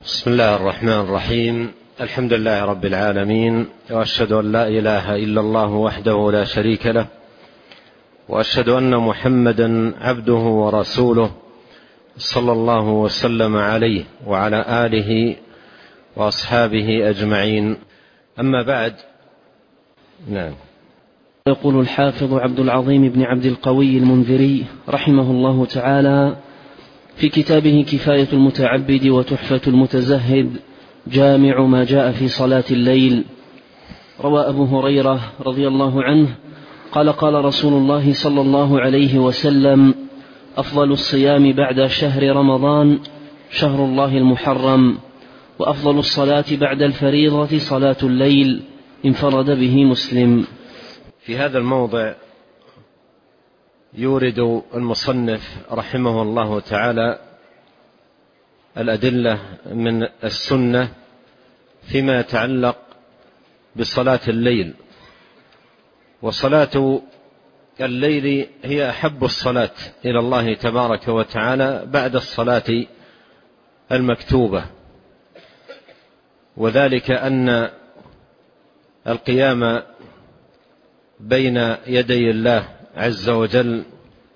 بسم الله الرحمن الرحيم. الحمد لله رب العالمين، وأشهد أن لا إله إلا الله وحده لا شريك له، وأشهد أن محمدا عبده ورسوله صلى الله وسلم عليه وعلى آله وأصحابه أجمعين. أما بعد. نعم. يقول الحافظ عبد العظيم بن عبد القوي المنذري رحمه الله تعالى في كتابه كفاية المتعبد وتحفة المتزهد جامع ما جاء في صلاة الليل، روى أبو هريرة رضي الله عنه قال قال رسول الله صلى الله عليه وسلم: أفضل الصيام بعد شهر رمضان شهر الله المحرم، وأفضل الصلاة بعد الفريضة صلاة الليل، انفرد به مسلم. في هذا الموضع يورد المصنف رحمه الله تعالى الأدلة من السنة فيما يتعلق بصلاة الليل. وصلاة الليل هي أحب الصلاة إلى الله تبارك وتعالى بعد الصلاة المكتوبة، وذلك أن القيام بين يدي الله عز وجل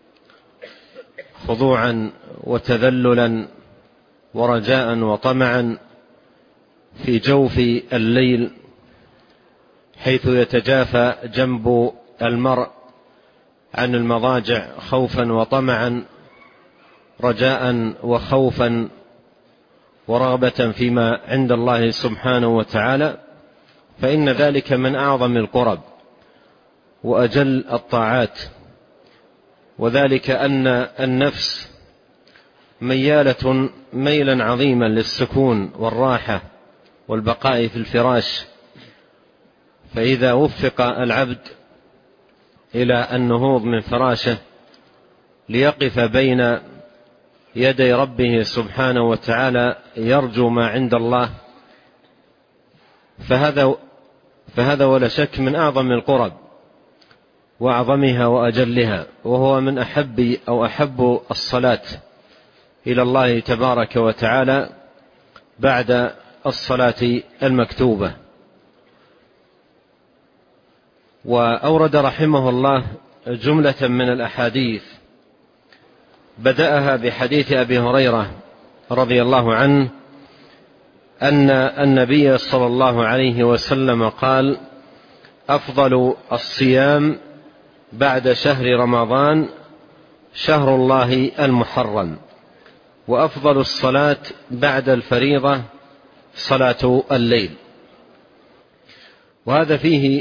خضوعا وتذللا ورجاء وطمعا في جوف الليل، حيث يتجافى جنب المرء عن المضاجع خوفا وطمعا، رجاء وخوفا ورغبة فيما عند الله سبحانه وتعالى، فإن ذلك من أعظم القرب وأجل الطاعات، وذلك أن النفس ميالة ميلا عظيما للسكون والراحة والبقاء في الفراش، فإذا وفق العبد إلى النهوض من فراشه ليقف بين يدي ربه سبحانه وتعالى يرجو ما عند الله، فهذا ولا شك من أعظم القرب وأعظمها وأجلها، وهو من أحب الصلاة إلى الله تبارك وتعالى بعد الصلاة المكتوبة. وأورد رحمه الله جملة من الأحاديث، بدأها بحديث أبي هريرة رضي الله عنه أن النبي صلى الله عليه وسلم قال: أفضل الصيام بعد شهر رمضان شهر الله المحرم، وأفضل الصلاة بعد الفريضة صلاة الليل. وهذا فيه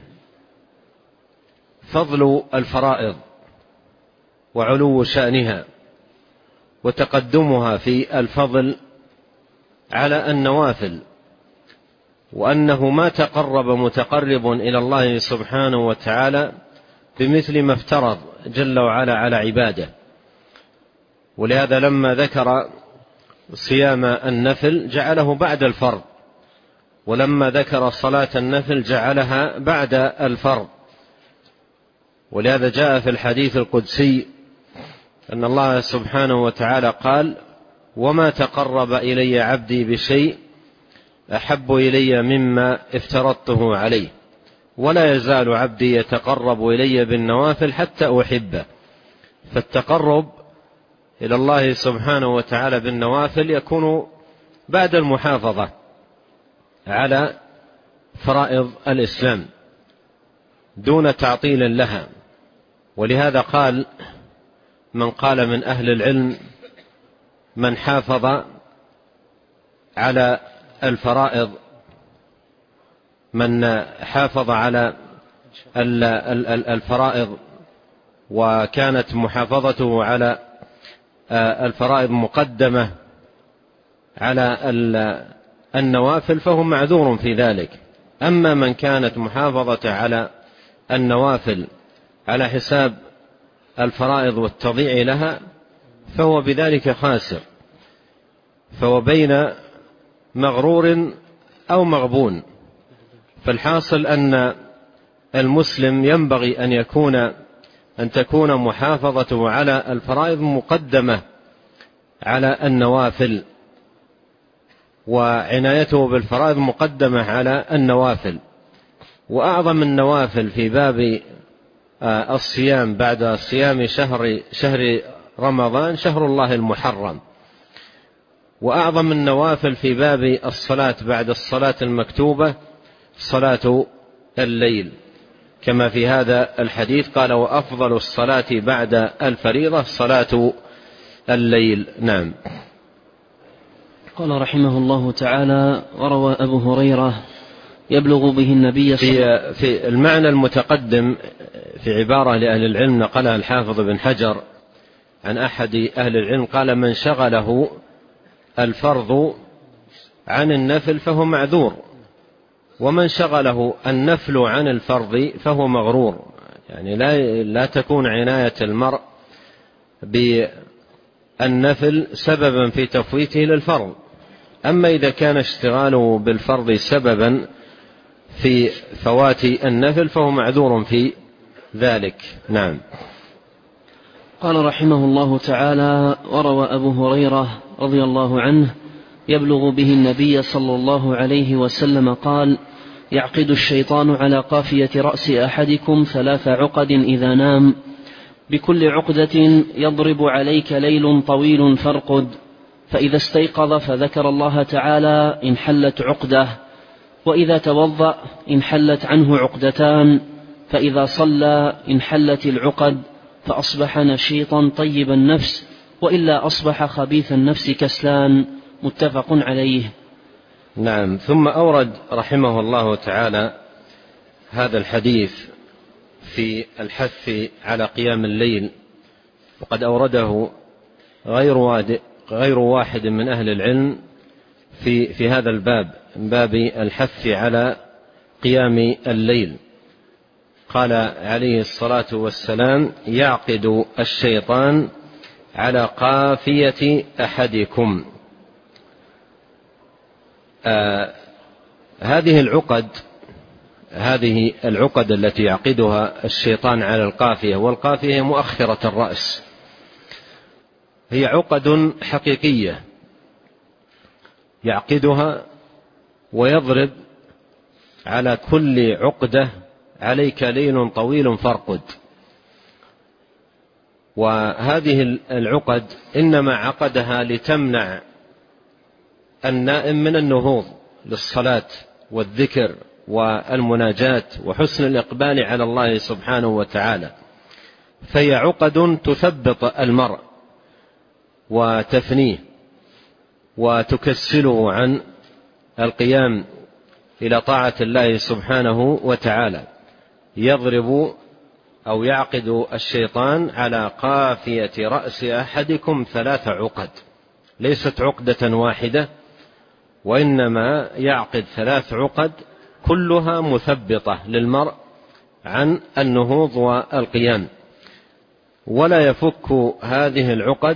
فضل الفرائض وعلو شأنها وتقدمها في الفضل على النوافل، وأنه ما تقرب متقرب إلى الله سبحانه وتعالى بمثل ما افترض جل وعلا على عباده. ولهذا لما ذكر صيام النفل جعله بعد الفرض، ولما ذكر صلاة النفل جعلها بعد الفرض. ولهذا جاء في الحديث القدسي أن الله سبحانه وتعالى قال: وما تقرب إلي عبدي بشيء أحب إلي مما افترضته عليه، ولا يزال عبدي يتقرب إلي بالنوافل حتى أحبه. فالتقرب إلى الله سبحانه وتعالى بالنوافل يكون بعد المحافظة على فرائض الإسلام دون تعطيل لها. ولهذا قال من قال من أهل العلم: من حافظ على الفرائض، من حافظ على الفرائض وكانت محافظته على الفرائض مقدمة على النوافل فهو معذور في ذلك. أما من كانت محافظة على النوافل على حساب الفرائض والتضييع لها فهو بذلك خاسر، فهو بين مغرور أو مغبون. فالحاصل أن المسلم ينبغي أن تكون محافظته على الفرائض مقدمة على النوافل، وعنايته بالفرائض مقدمة على النوافل. وأعظم النوافل في باب الصيام بعد صيام شهر رمضان شهر الله المحرم، وأعظم النوافل في باب الصلاة بعد الصلاة المكتوبة صلاة الليل، كما في هذا الحديث قال: وأفضل الصلاة بعد الفريضة صلاة الليل. نعم. قال رحمه الله تعالى: وروى أبو هريرة يبلغ به النبي في المعنى المتقدم في عبارة لأهل العلم نقلها الحافظ بن حجر عن أحد أهل العلم قال: من شغله الفرض عن النفل فهو معذور، ومن شغله النفل عن الفرض فهو مغرور. يعني لا تكون عناية المرء بالنفل سببا في تفويته للفرض، أما إذا كان اشتغاله بالفرض سببا في فوات النفل فهو معذور في ذلك. نعم. قال رحمه الله تعالى: وروى أبو هريرة رضي الله عنه يبلغ به النبي صلى الله عليه وسلم قال: يعقد الشيطان على قافية رأس أحدكم 3 عقد إذا نام، بكل عقدة يضرب عليك ليل طويل فارقد، فإذا استيقظ فذكر الله تعالى انحلت عقدة، وإذا توضأ انحلت عنه عقدتان، فإذا صلى انحلت العقد، فأصبح نشيطا طيب النفس، وإلا أصبح خبيث النفس كسلان. متفق عليه. نعم. ثم أورد رحمه الله تعالى هذا الحديث في الحث على قيام الليل، وقد أورده غير واحد من أهل العلم في هذا الباب، من باب الحث على قيام الليل. قال عليه الصلاة والسلام: يعقد الشيطان على قافية أحدكم. هذه العقد التي يعقدها الشيطان على القافية، والقافية مؤخرة الرأس، هي عقد حقيقية يعقدها ويضرب على كل عقدة: عليك ليل طويل فارقد. وهذه العقد إنما عقدها لتمنع النائم من النهوض للصلاة والذكر والمناجاة وحسن الإقبال على الله سبحانه وتعالى، فهي عقد تثبط المرء وتفنيه وتكسله عن القيام إلى طاعة الله سبحانه وتعالى. يضرب أو يعقد الشيطان على قافية رأس أحدكم 3 عقد، ليست عقدة واحدة، وإنما يعقد 3 عقد كلها مثبطة للمرء عن النهوض والقيام، ولا يفك هذه العقد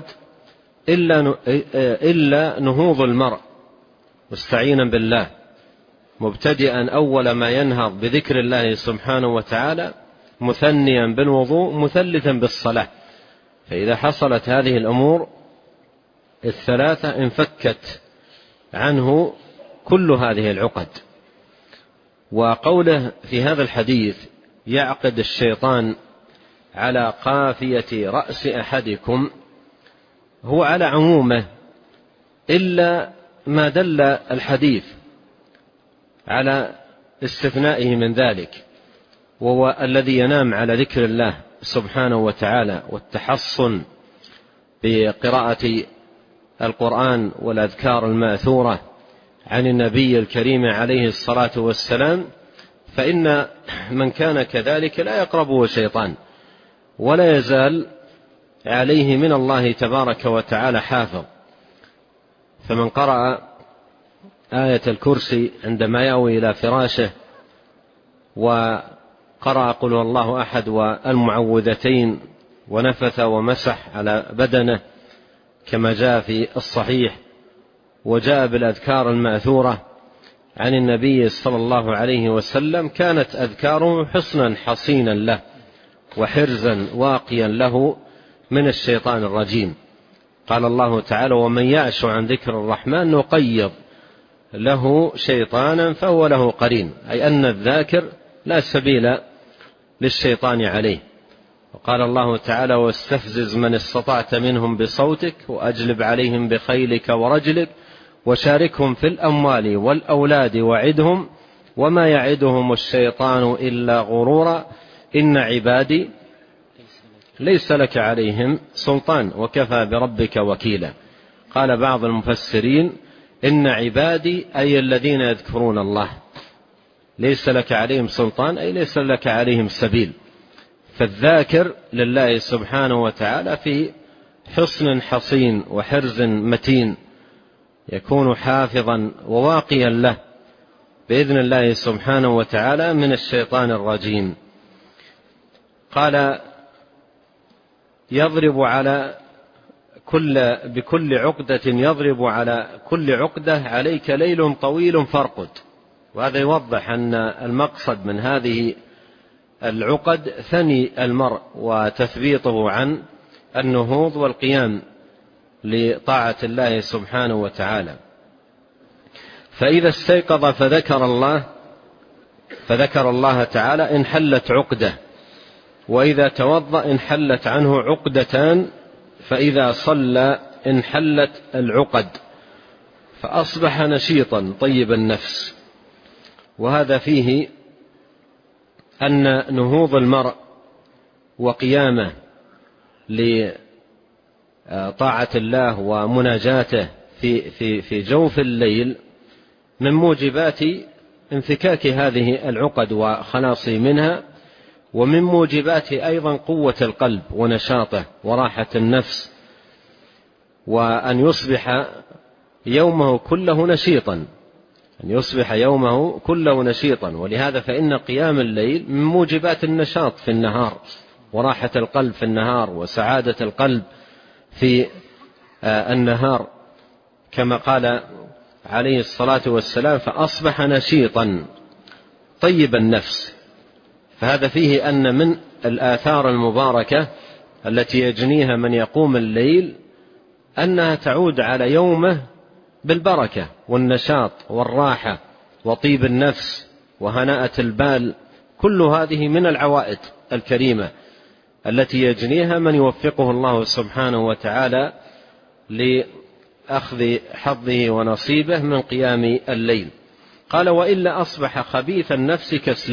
إلا نهوض المرء مستعينا بالله، مبتدئا أول ما ينهض بذكر الله سبحانه وتعالى، مثنيا بالوضوء، مثلثا بالصلاة. فإذا حصلت هذه الأمور ال3 انفكت عنه كل هذه العقد. وقوله في هذا الحديث: يعقد الشيطان على قافية رأس أحدكم، هو على عمومه إلا ما دل الحديث على استثنائه من ذلك، وهو الذي ينام على ذكر الله سبحانه وتعالى والتحصن بقراءة القرآن والأذكار المأثورة عن النبي الكريم عليه الصلاة والسلام، فإن من كان كذلك لا يقربه شيطان، ولا يزال عليه من الله تبارك وتعالى حافظ. فمن قرأ آية الكرسي عندما يأوي إلى فراشه، وقرأ قل هو الله أحد والمعوذتين، ونفث ومسح على بدنه كما جاء في الصحيح، وجاء بالأذكار المأثورة عن النبي صلى الله عليه وسلم، كانت أذكاره حصنا حصينا له وحرزا واقيا له من الشيطان الرجيم. قال الله تعالى: ومن يعش عن ذكر الرحمن نقيض له شيطانا فهو له قرين، أي أن الذاكر لا سبيل للشيطان عليه. وقال الله تعالى: واستفزز من استطعت منهم بصوتك وأجلب عليهم بخيلك ورجلك وشاركهم في الأموال والأولاد وعدهم وما يعدهم الشيطان إلا غرورا إن عبادي ليس لك عليهم سلطان وكفى بربك وكيلا. قال بعض المفسرين: إن عبادي أي الذين يذكرون الله، ليس لك عليهم سلطان أي ليس لك عليهم سبيل. فالذاكر لله سبحانه وتعالى في حصن حصين وحرز متين، يكون حافظا وواقيا له بإذن الله سبحانه وتعالى من الشيطان الرجيم. قال: يضرب على بكل عقدة، يضرب على كل عقدة عليك ليل طويل فارقد. وهذا يوضح أن المقصد من هذه العقد ثني المرء وتثبيطه عن النهوض والقيام لطاعة الله سبحانه وتعالى. فإذا استيقظ فذكر الله تعالى انحلت عقدة، وإذا توضأ انحلت عنه عقدتان، فإذا صلى انحلت العقد، فأصبح نشيطا طيب النفس. وهذا فيه أن نهوض المرء وقيامه لطاعة الله ومناجاته في جوف الليل من موجبات انفكاك هذه العقد وخلاصه منها، ومن موجبات أيضا قوة القلب ونشاطه وراحة النفس، وأن يصبح يومه كله نشيطا. ولهذا فإن قيام الليل من موجبات النشاط في النهار وراحة القلب في النهار وسعادة القلب في النهار، كما قال عليه الصلاة والسلام: فأصبح نشيطا طيب النفس. فهذا فيه أن من الآثار المباركة التي يجنيها من يقوم الليل أنها تعود على يومه بالبركة والنشاط والراحة وطيب النفس وهناءة البال. كل هذه من العوائد الكريمة التي يجنيها من يوفقه الله سبحانه وتعالى لأخذ حظه ونصيبه من قيام الليل. قال: وإلا أصبح خبيث النفس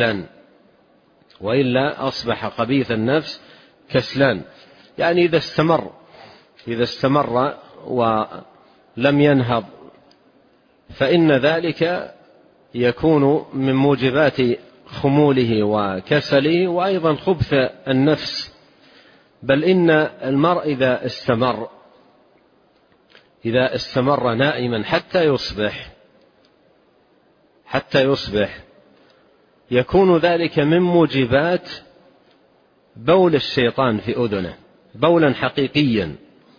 كسلان. يعني إذا استمر ولم ينهض، فإن ذلك يكون من موجبات خموله وكسله وأيضا خبث النفس. بل إن المرء إذا استمر نائما حتى يصبح يكون ذلك من موجبات بول الشيطان في أذنه، بولا حقيقيا،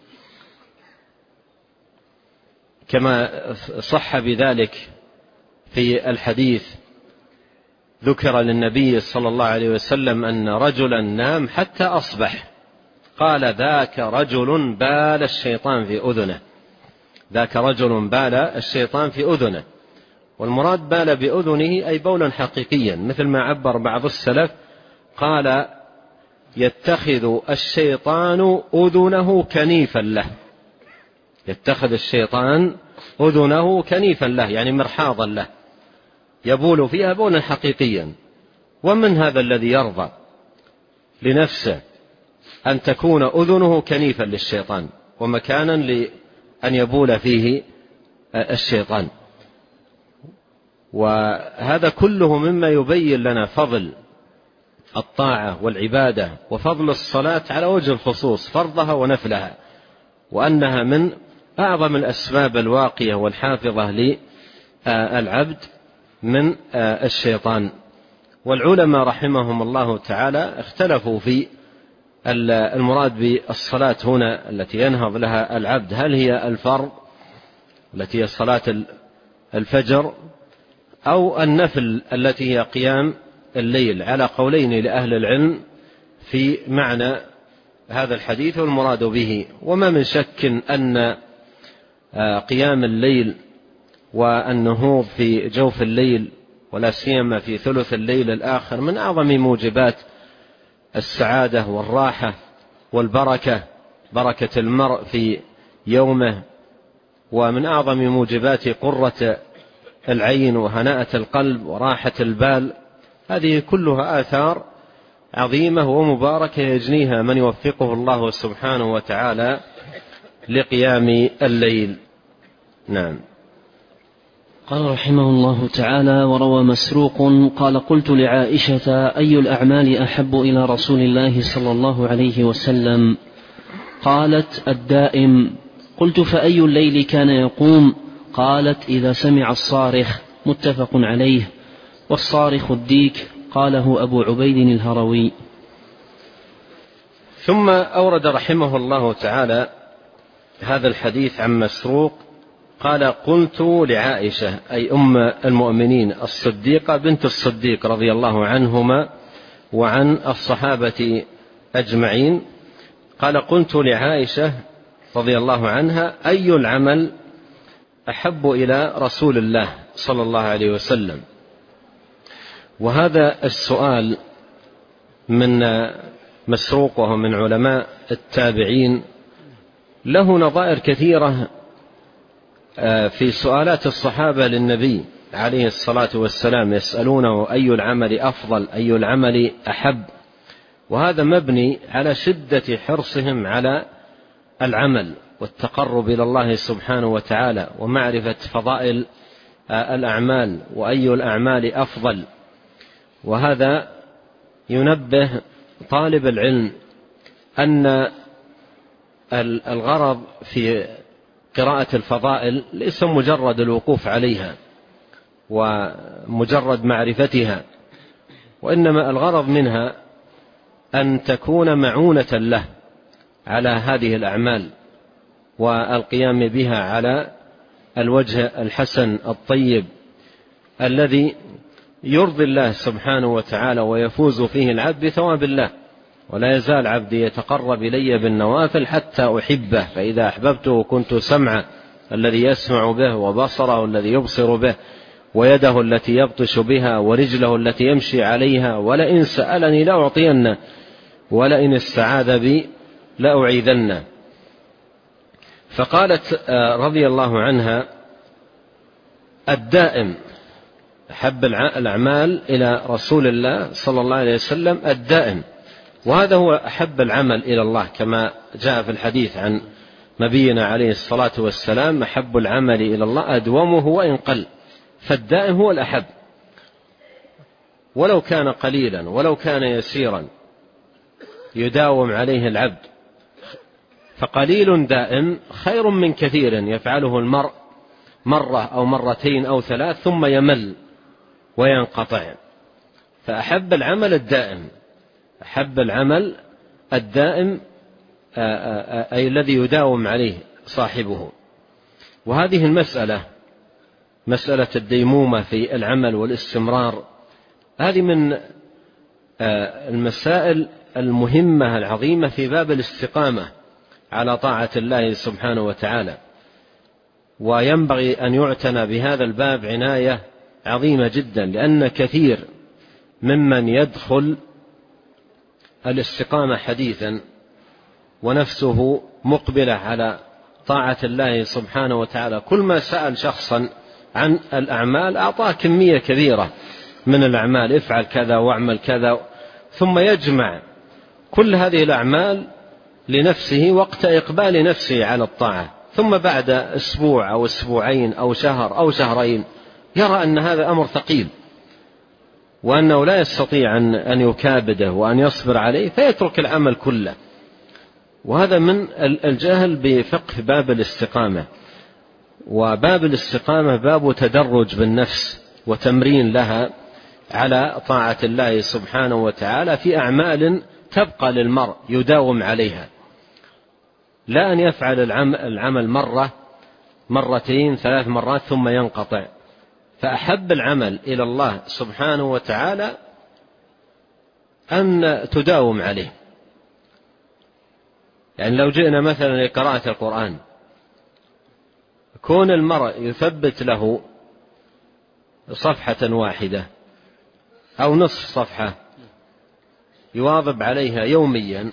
كما صح بذلك في الحديث. ذكر للنبي صلى الله عليه وسلم أن رجلا نام حتى أصبح، قال: ذاك رجل بال الشيطان في أذنه. والمراد بال بأذنه أي بولا حقيقيا، مثل ما عبر بعض السلف قال: يتخذ الشيطان أذنه كنيفا له، يعني مرحاضا له، يبول فيها بولا حقيقيا. ومن هذا الذي يرضى لنفسه أن تكون أذنه كنيفا للشيطان ومكانا لأن يبول فيه الشيطان؟ وهذا كله مما يبين لنا فضل الطاعة والعبادة وفضل الصلاة على وجه الخصوص، فرضها ونفلها، وأنها من أعظم الأسباب الواقية والحافظة للعبد من الشيطان. والعلماء رحمهم الله تعالى اختلفوا في المراد بالصلاة هنا التي ينهض لها العبد، هل هي الفرض التي هي صلاة الفجر أو النفل التي هي قيام الليل، على قولين لأهل العلم في معنى هذا الحديث والمراد به. وما من شك أن قيام الليل والنهوض في جوف الليل ولا سيما في ثلث الليل الآخر من أعظم موجبات السعادة والراحة والبركة، بركة المرء في يومه، ومن أعظم موجبات قرة العين وهناءة القلب وراحة البال. هذه كلها آثار عظيمة ومباركة يجنيها من يوفقه الله سبحانه وتعالى لقيام الليل. نعم. قال رحمه الله تعالى: وروى مسروق قال: قلت لعائشة: أي الأعمال أحب إلى رسول الله صلى الله عليه وسلم؟ قالت: الدائم. قلت: فأي الليل كان يقوم؟ قالت: إذا سمع الصارخ. متفق عليه. والصارخ الديك. قاله أبو عبيد الهروي. ثم أورد رحمه الله تعالى هذا الحديث عن مسروق قال: قلت لعائشة، أي أم المؤمنين الصديقة بنت الصديق رضي الله عنهما وعن الصحابة أجمعين، قال: قلت لعائشة رضي الله عنها: أي العمل أحب إلى رسول الله صلى الله عليه وسلم؟ وهذا السؤال من مسروق وهو من علماء التابعين له نظائر كثيرة في سؤالات الصحابة للنبي عليه الصلاة والسلام، يسألونه أي العمل أفضل، أي العمل أحب، وهذا مبني على شدة حرصهم على العمل والتقرب إلى الله سبحانه وتعالى ومعرفة فضائل الأعمال وأي الأعمال أفضل. وهذا ينبه طالب العلم أن الغرض في قراءة الفضائل ليس مجرد الوقوف عليها ومجرد معرفتها، وإنما الغرض منها أن تكون معونة له على هذه الأعمال والقيام بها على الوجه الحسن الطيب الذي يرضي الله سبحانه وتعالى ويفوز فيه العبد بثواب الله. ولا يزال عبدي يتقرب إلي بالنوافل حتى أحبه، فإذا أحببته كنت سمعه الذي يسمع به، وبصره الذي يبصر به، ويده التي يبطش بها، ورجله التي يمشي عليها، ولئن سألني لأعطينه، ولئن استعاذ بي لأعيذنه. فقالت رضي الله عنها: الدائم، أحب الأعمال إلى رسول الله صلى الله عليه وسلم الدائم، وهذا هو أحب العمل إلى الله كما جاء في الحديث عن نبينا عليه الصلاة والسلام: أحب العمل إلى الله أدومه وإن قل. فالدائم هو الأحب، ولو كان قليلا ولو كان يسيرا يداوم عليه العبد، فقليل دائم خير من كثير يفعله المرء مرة أو مرتين أو ثلاث ثم يمل وينقطع. فأحب العمل الدائم، أحب العمل الدائم أي الذي يداوم عليه صاحبه. وهذه المسألة، مسألة الديمومة في العمل والاستمرار، هذه من المسائل المهمة العظيمة في باب الاستقامة على طاعة الله سبحانه وتعالى، وينبغي أن يعتنى بهذا الباب عناية عظيمة جدا، لأن كثير ممن يدخل الاستقامة حديثا ونفسه مقبلة على طاعة الله سبحانه وتعالى، كل ما سأل شخصا عن الأعمال أعطاه كمية كبيرة من الأعمال: افعل كذا واعمل كذا، ثم يجمع كل هذه الأعمال لنفسه وقت إقبال نفسه على الطاعة، ثم بعد أسبوع أو أسبوعين أو شهر أو شهرين يرى أن هذا أمر ثقيل وأنه لا يستطيع أن يكابده وأن يصبر عليه، فيترك العمل كله. وهذا من الجهل بفقه باب الاستقامة. وباب الاستقامة باب تدرج بالنفس وتمرين لها على طاعة الله سبحانه وتعالى في أعمال تبقى للمرء يداوم عليها، لا أن يفعل العمل مرة مرتين ثلاث مرات ثم ينقطع. فأحب العمل إلى الله سبحانه وتعالى أن تداوم عليه. يعني لو جئنا مثلا لقراءة القرآن، كون المرء يثبت له صفحة واحدة أو نصف صفحة يواظب عليها يوميا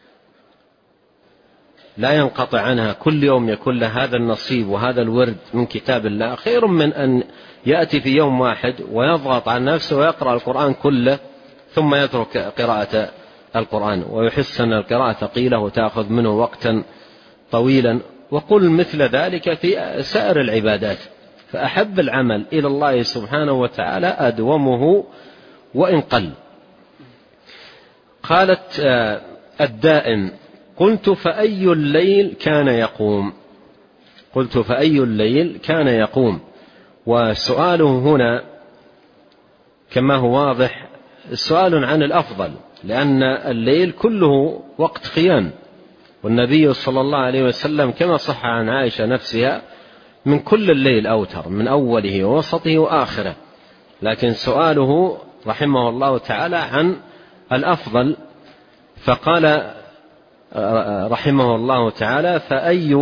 لا ينقطع عنها، كل يوم يكون له هذا النصيب وهذا الورد من كتاب الله، خير من أن يأتي في يوم واحد ويضغط عن نفسه ويقرأ القرآن كله ثم يترك قراءة القرآن ويحس أن القراءة ثقيلة وتأخذ منه وقتا طويلا. وقل مثل ذلك في سائر العبادات. فأحب العمل إلى الله سبحانه وتعالى أدومه وإن قل. قالت الدائم: قلت فأي الليل كان يقوم؟ قلت فأي الليل كان يقوم. وسؤاله هنا كما هو واضح سؤال عن الأفضل، لأن الليل كله وقت قيام، والنبي صلى الله عليه وسلم كما صح عن عائشة نفسها من كل الليل أوتر، من أوله ووسطه وآخره. لكن سؤاله رحمه الله تعالى عن الأفضل، فقال رحمه الله تعالى: فأي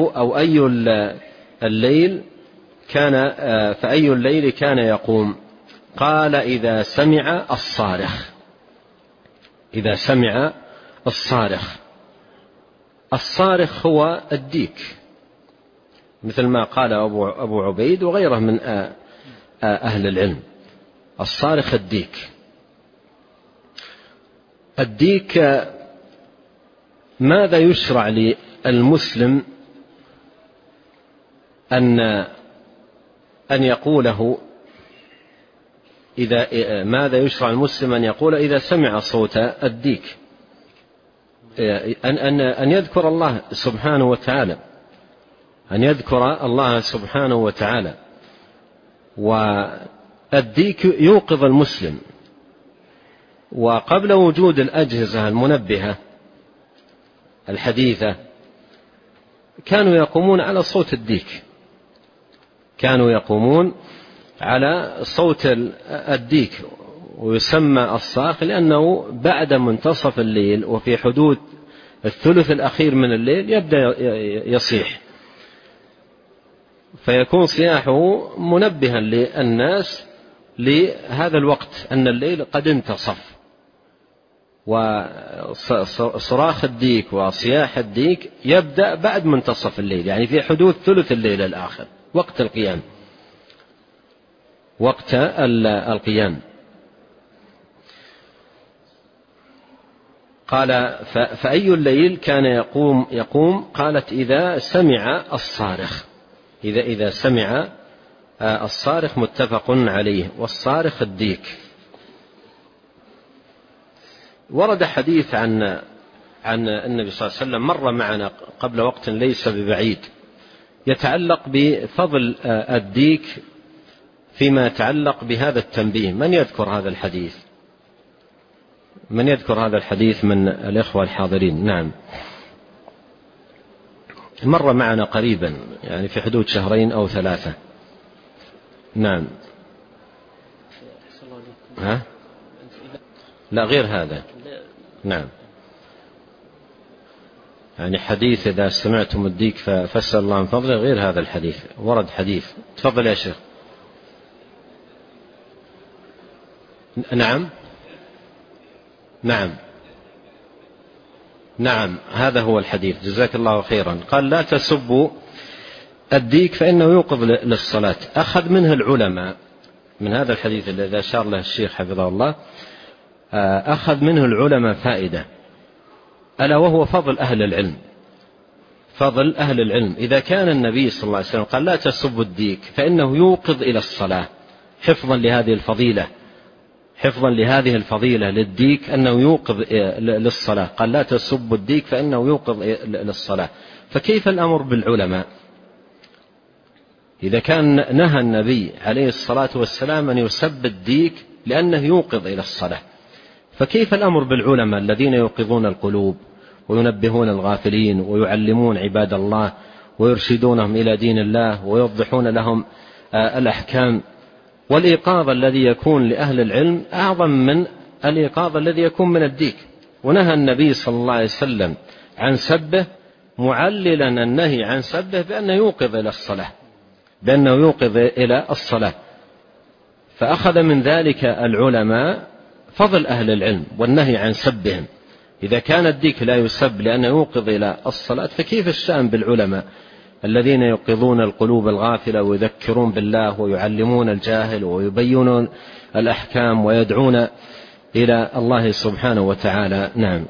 الليل كان يقوم؟ قال: إذا سمع الصارخ. إذا سمع الصارخ. الصارخ هو الديك، مثل ما قال أبو عبيد وغيره من أهل العلم. الصارخ الديك. الديك ماذا يشرع للمسلم أن يقوله ماذا يشرع المسلم أن يقول إذا سمع صوت الديك؟ أن يذكر الله سبحانه وتعالى، أن يذكر الله سبحانه وتعالى. والديك يوقظ المسلم، وقبل وجود الأجهزة المنبهة الحديثة كانوا يقومون على صوت الديك، كانوا يقومون على صوت الديك، ويسمى الصاخ لأنه بعد منتصف الليل وفي حدود الثلث الأخير من الليل يبدأ يصيح، فيكون صياحه منبها للناس لهذا الوقت أن الليل قد انتصف. وصراخ الديك وصياح الديك يبدأ بعد منتصف الليل، يعني في حدود ثلث الليل الآخر، وقت القيام، وقت القيام. قال: فأي الليل كان يقوم؟ قالت: إذا سمع الصارخ. إذا سمع الصارخ، متفق عليه. والصارخ الديك. ورد حديث عن النبي صلى الله عليه وسلم مر معنا قبل وقت ليس ببعيد، يتعلق بفضل الديك فيما يتعلق بهذا التنبيه. من يذكر هذا الحديث؟ من يذكر هذا الحديث من الإخوة الحاضرين؟ نعم، مر معنا قريبا، يعني في حدود 2 أو 3. نعم. ها؟ لا، غير هذا. نعم، يعني حديث إذا سمعتم الديك فاسأل الله من فضله، غير هذا الحديث. ورد حديث. تفضل يا شيخ. نعم نعم نعم، هذا هو الحديث. جزاك الله خيرا. قال: لا تسبوا الديك فإنه يوقظ للصلاة. أخذ منه العلماء، من هذا الحديث الذي أشار له الشيخ حفظه الله، أخذ منه العلماء فائدة، ألا وهو فضل أهل العلم. فضل أهل العلم. إذا كان النبي صلى الله عليه وسلم قال: لا تسبوا الديك فإنه يوقظ إلى الصلاة، حفظا لهذه الفضيلة، حفظا لهذه الفضيلة للديك أنه يوقظ للصلاة. قال: لا تسبوا الديك فإنه يوقظ للصلاة. فكيف الأمر بالعلماء؟ إذا كان نهى النبي عليه الصلاة والسلام أن يسب الديك لأنه يوقظ إلى الصلاة، فكيف الأمر بالعلماء الذين يوقظون القلوب وينبهون الغافلين ويعلمون عباد الله ويرشدونهم إلى دين الله ويوضحون لهم الأحكام؟ والإيقاظ الذي يكون لأهل العلم أعظم من الإيقاظ الذي يكون من الديك. ونهى النبي صلى الله عليه وسلم عن سبه، معللا النهي عن سبه بأنه يوقظ إلى الصلاة. بأنه يوقظ إلى الصلاة. فأخذ من ذلك العلماء فضل أهل العلم والنهي عن سبهم. إذا كان الديك لا يسب لأنه يوقظ إلى الصلاة، فكيف الشأن بالعلماء الذين يوقظون القلوب الغافلة ويذكرون بالله ويعلمون الجاهل ويبينون الأحكام ويدعون إلى الله سبحانه وتعالى. نعم.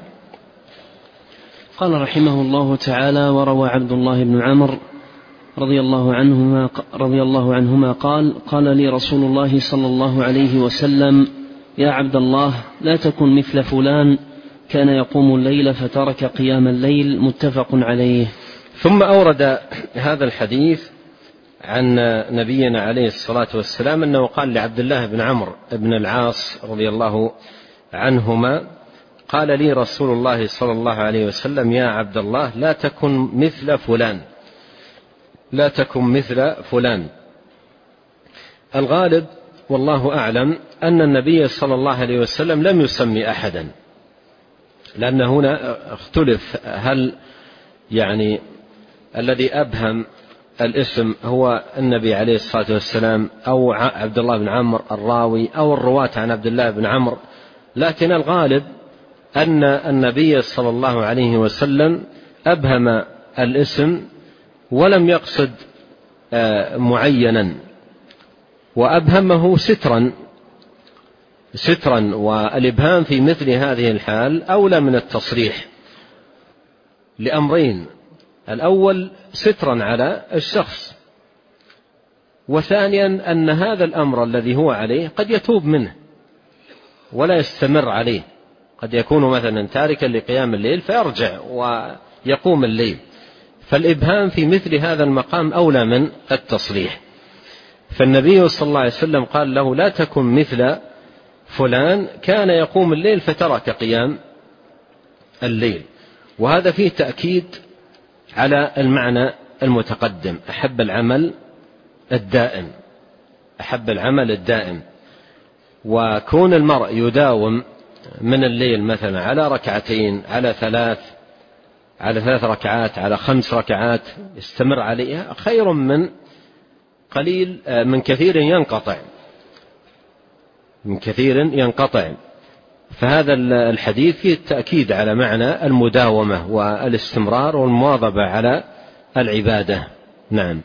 قال رحمه الله تعالى: وروى عبد الله بن عمرو رضي الله عنهما قال لي رسول الله صلى الله عليه وسلم: يا عبد الله، لا تكن مثل فلان كان يقوم الليل فترك قيام الليل. متفق عليه. ثم أورد هذا الحديث عن نبينا عليه الصلاة والسلام أنه قال لعبد الله بن عمرو بن العاص رضي الله عنهما: قال لي رسول الله صلى الله عليه وسلم: يا عبد الله، لا تكن مثل فلان، لا تكن مثل فلان. الغالب والله أعلم أن النبي صلى الله عليه وسلم لم يسمي أحدا، لأن هنا اختلف هل يعني الذي أبهم الاسم هو النبي عليه الصلاة والسلام أو عبد الله بن عمرو الراوي أو الرواة عن عبد الله بن عمرو، لكن الغالب أن النبي صلى الله عليه وسلم أبهم الاسم ولم يقصد معينا، وأبهمه سترا، والإبهام في مثل هذه الحال أولى من التصريح لأمرين: الأول سترا على الشخص، وثانيا أن هذا الأمر الذي هو عليه قد يتوب منه ولا يستمر عليه، قد يكون مثلا تاركا لقيام الليل فيرجع ويقوم الليل، فالإبهام في مثل هذا المقام أولى من التصريح. فالنبي صلى الله عليه وسلم قال له: لا تكن مثل فلان كان يقوم الليل فترك قيام الليل. وهذا فيه تأكيد على المعنى المتقدم: أحب العمل الدائم. وكون المرء يداوم من الليل مثلا على ركعتين، على ثلاث ركعات، على 5 ركعات، يستمر عليها خير من كثير ينقطع. فهذا الحديث فيه التأكيد على معنى المداومة والاستمرار والمواظبة على العبادة. نعم.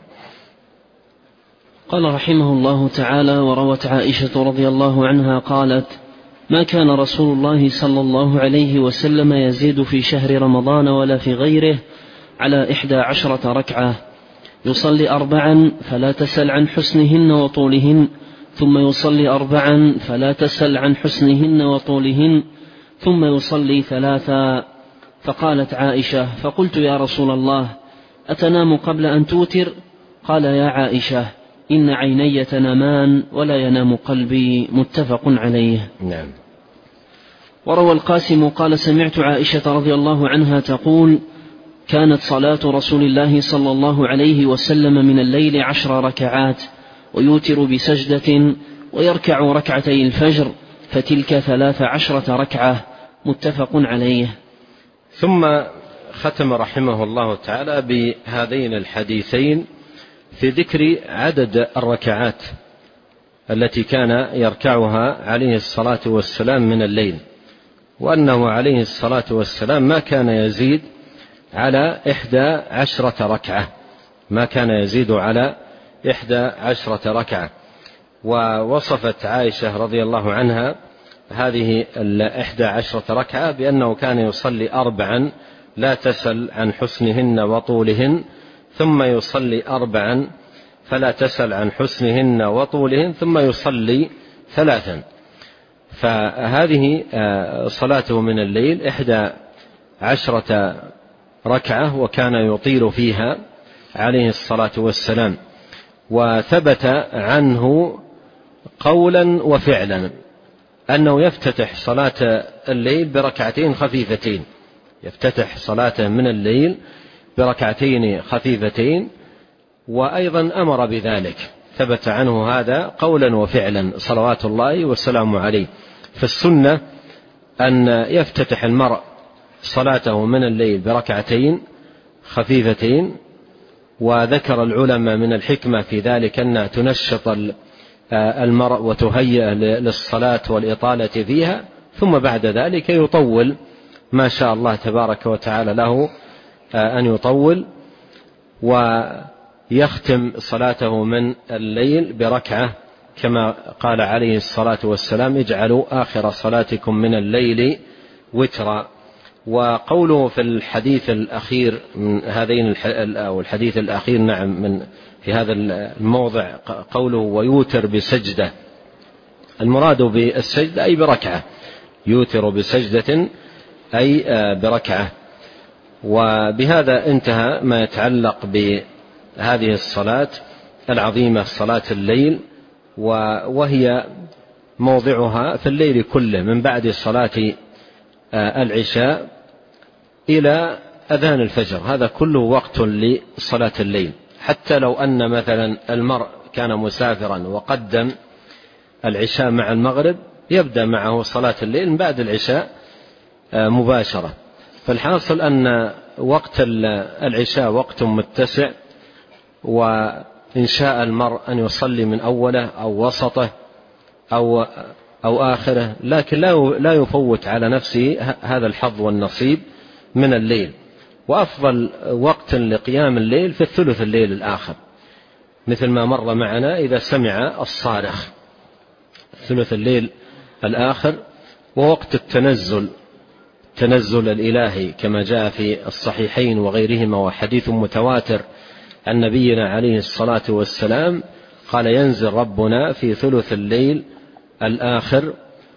قال رحمه الله تعالى: وروت عائشة رضي الله عنها قالت: ما كان رسول الله صلى الله عليه وسلم يزيد في شهر رمضان ولا في غيره على 11 ركعة، يصلي 4 فلا تسل عن حسنهن وطولهن، ثم يصلي 4 فلا تسل عن حسنهن وطولهن، ثم يصلي 3. فقالت عائشة: فقلت: يا رسول الله، أتنام قبل أن توتر؟ قال: يا عائشة، إن عيني تنامان ولا ينام قلبي. متفق عليه. نعم. وروى القاسم قال: سمعت عائشة رضي الله عنها تقول: كانت صلاة رسول الله صلى الله عليه وسلم من الليل 10 ركعات، ويوتر بسجدة، ويركع ركعتي الفجر، فتلك 13 ركعة. متفق عليه. ثم ختم رحمه الله تعالى بهذين الحديثين في ذكر عدد الركعات التي كان يركعها عليه الصلاة والسلام من الليل، وأنه عليه الصلاة والسلام ما كان يزيد على 11 ركعة، ما كان يزيد على 11 ركعة. ووصفت عائشة رضي الله عنها هذه 11 ركعة بأنه كان يصلي 4 لا تسل عن حسنهن وطولهن، ثم يصلي 4 فلا تسل عن حسنهن وطولهن، ثم يصلي 3. فهذه صلاته من الليل 11 ركعة، وكان يطيل فيها عليه الصلاة والسلام. وثبت عنه قولا وفعلا أنه يفتتح صلاة الليل بركعتين خفيفتين، يفتتح صلاته من الليل بركعتين خفيفتين، وأيضا أمر بذلك، ثبت عنه هذا قولا وفعلا صلوات الله والسلام عليه. فالسنة أن يفتتح المرء صلاته من الليل بركعتين خفيفتين، وذكر العلماء من الحكمة في ذلك أنها تنشط المرء وتهيئ للصلاة والإطالة فيها، ثم بعد ذلك يطول ما شاء الله تبارك وتعالى له أن يطول، ويختم صلاته من الليل بركعة كما قال عليه الصلاة والسلام: اجعلوا آخر صلاتكم من الليل وترا. وقوله في الحديث الأخير من هذين أو الحديث الأخير من في هذا الموضع قوله: ويوتر بسجدة، المراد بالسجدة أي بركعة، يوتر بسجدة أي بركعة. وبهذا انتهى ما يتعلق بهذه الصلاة العظيمة، صلاة الليل، وهي موضعها في الليل كله من بعد صلاة العشاء إلى أذان الفجر، هذا كله وقت لصلاة الليل. حتى لو أن مثلا المرء كان مسافرا وقدم العشاء مع المغرب، يبدأ معه صلاة الليل من بعد العشاء مباشرة. فالحاصل أن وقت العشاء وقت متسع، وإن شاء المرء أن يصلي من أوله أو وسطه أو آخره، لكن لا يفوت على نفسه هذا الحظ والنصيب من الليل. وأفضل وقت لقيام الليل في الثلث الليل الآخر، مثل ما مر معنا إذا سمع الصارخ، ثلث الليل الآخر، ووقت التنزل الإلهي كما جاء في الصحيحين وغيرهما، وحديث متواتر عن نبينا عليه الصلاة والسلام قال: ينزل ربنا في ثلث الليل الآخر،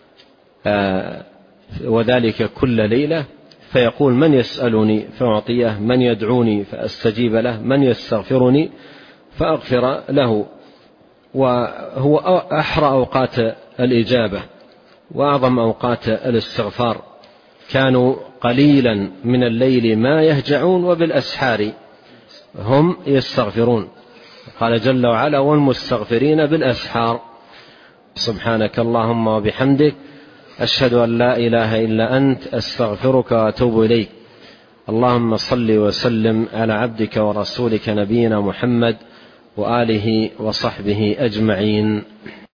وذلك كل ليلة، فيقول: من يسألني فأعطيه، من يدعوني فأستجيب له، من يستغفرني فأغفر له. وهو أحرى أوقات الإجابة وأعظم أوقات الاستغفار. كانوا قليلا من الليل ما يهجعون وبالأسحار هم يستغفرون. قال جل وعلا: والمستغفرين بالأسحار. سبحانك اللهم وبحمدك، أشهد أن لا إله إلا أنت، أستغفرك وأتوب إليك. اللهم صل وسلم على عبدك ورسولك نبينا محمد وآله وصحبه أجمعين.